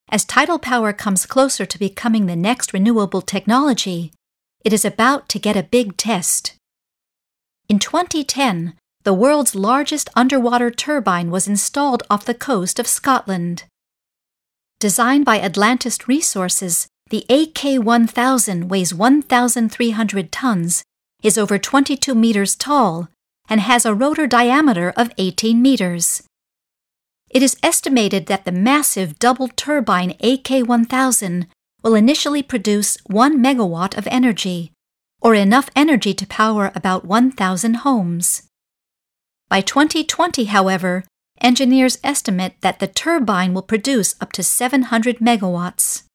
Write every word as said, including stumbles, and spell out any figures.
As tidal power comes closer to becoming the next renewable technology, it is about to get a big test. In twenty ten, the world's largest underwater turbine was installed off the coast of Scotland. Designed by Atlantis Resources, the A K one thousand weighs one thousand three hundred tons, is over twenty-two meters tall, and has a rotor diameter of eighteen meters. It is estimated that the massive double turbine A K one thousand will initially produce one megawatt of energy, or enough energy to power about one thousand homes. By twenty twenty, however, engineers estimate that the turbine will produce up to seven hundred megawatts.